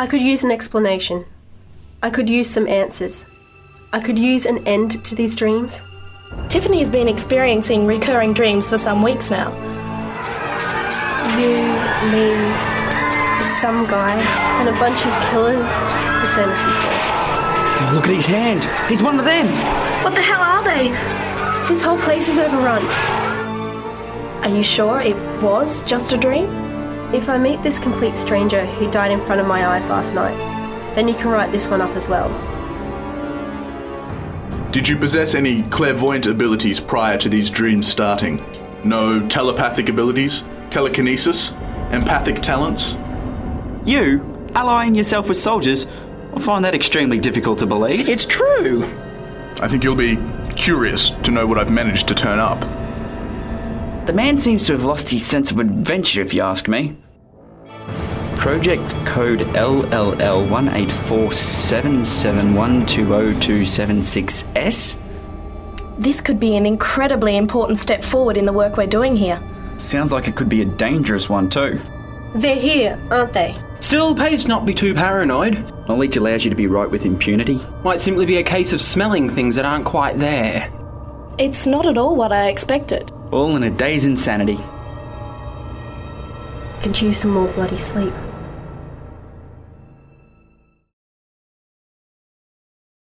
I could use an explanation. I could use some answers. I could use an end to these dreams. Tiffany's been experiencing recurring dreams for some weeks now. You mean some guy and a bunch of killers, the same as before? Oh, look at his hand. He's one of them. What the hell are they? This whole place is overrun. Are you sure it was just a dream? If I meet this complete stranger who died in front of my eyes last night, then you can write this one up as well. Did you possess any clairvoyant abilities prior to these dreams starting? No telepathic abilities? Telekinesis? Empathic talents? You, allying yourself with soldiers, I find that extremely difficult to believe. It's true. I think you'll be curious to know what I've managed to turn up. The man seems to have lost his sense of adventure, if you ask me. Project code LLL18477120276S? This could be an incredibly important step forward in the work we're doing here. Sounds like it could be a dangerous one too. They're here, aren't they? Still, pays not be too paranoid. Knowledge allows you to be right with impunity. Might simply be a case of smelling things that aren't quite there. It's not at all what I expected. All in a day's insanity. Could use some more bloody sleep.